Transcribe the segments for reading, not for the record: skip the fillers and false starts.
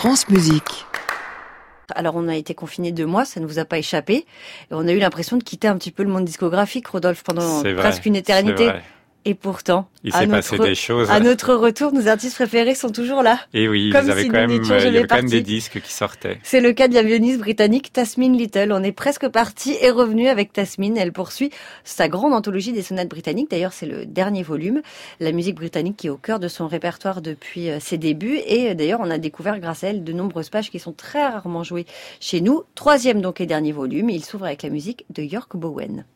France Musique. Alors on a été confinés 2 mois, ça ne vous a pas échappé. Et on a eu l'impression de quitter un petit peu le monde discographique, Rodolphe, pendant presque une éternité. Et pourtant, il s'est passé des choses. À notre retour, nos artistes préférés sont toujours là. Et oui, il y avait quand même des disques qui sortaient. C'est le cas de la violoniste britannique Tasmin Little. On est presque parti et revenu avec Tasmin. Elle poursuit sa grande anthologie des sonates britanniques. D'ailleurs, c'est le dernier volume. La musique britannique qui est au cœur de son répertoire depuis ses débuts. Et d'ailleurs, on a découvert grâce à elle de nombreuses pages qui sont très rarement jouées chez nous. 3e donc et dernier volume. Il s'ouvre avec la musique de York Bowen.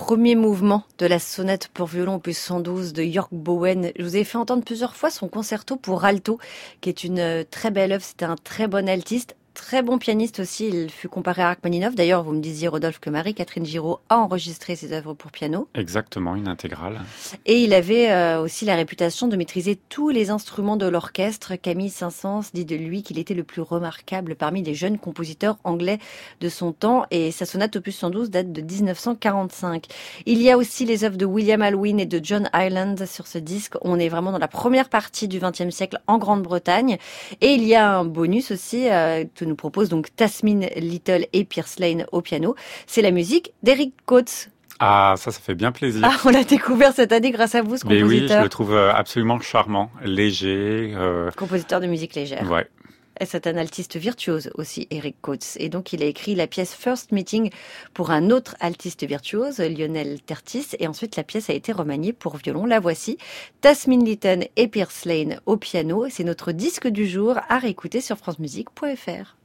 premier mouvement de la sonate pour violon opus 112 de Jörg Bowen. Je vous ai fait entendre plusieurs fois son concerto pour alto, qui est une très belle œuvre. C'était un très bon altiste. Très bon pianiste aussi, il fut comparé à Rachmaninoff. D'ailleurs, vous me disiez, Rodolphe, que Marie-Catherine Giraud a enregistré ses œuvres pour piano. Exactement, une intégrale. Et il avait aussi la réputation de maîtriser tous les instruments de l'orchestre. Camille Saint-Saëns dit de lui qu'il était le plus remarquable parmi les jeunes compositeurs anglais de son temps. Et sa sonate opus 112 date de 1945. Il y a aussi les œuvres de William Alwyn et de John Hyland sur ce disque. On est vraiment dans la première partie du XXe siècle en Grande-Bretagne. Et il y a un bonus aussi nous propose donc Tasmin Little et Pierce Lane au piano. C'est la musique d'Eric Coates. Ah, ça fait bien plaisir. Ah, on l'a découvert cette année grâce à vous, ce compositeur. Mais oui, je le trouve absolument charmant, léger. Compositeur de musique légère. Ouais. Et c'est un altiste virtuose aussi, Eric Coates. Et donc, il a écrit la pièce First Meeting pour un autre altiste virtuose, Lionel Tertis. Et ensuite, la pièce a été remaniée pour violon. La voici, Tasmin Little et Pierce Lane au piano. C'est notre disque du jour à réécouter sur francemusique.fr.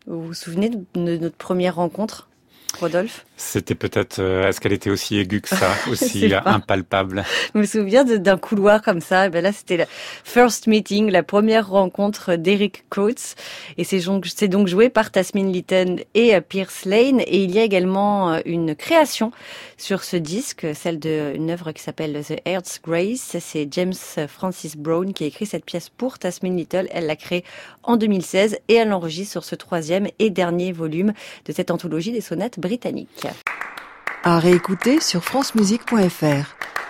Vous vous souvenez de notre première rencontre, Rodolphe? C'était peut-être, est-ce qu'elle était aussi aiguë que ça, aussi impalpable? Je me souviens d'un couloir comme ça. Et ben là, c'était la first meeting, la première rencontre d'Eric Coates. Et c'est donc joué par Tasmin Litton et Pierce Lane. Et il y a également une création sur ce disque, celle d'une œuvre qui s'appelle The Earth's Grace. C'est James Francis Brown qui a écrit cette pièce pour Tasmin Litton. Elle l'a créée en 2016 et elle l'enregistre sur ce 3e et dernier volume de cette anthologie des sonates britanniques. À réécouter sur francemusique.fr.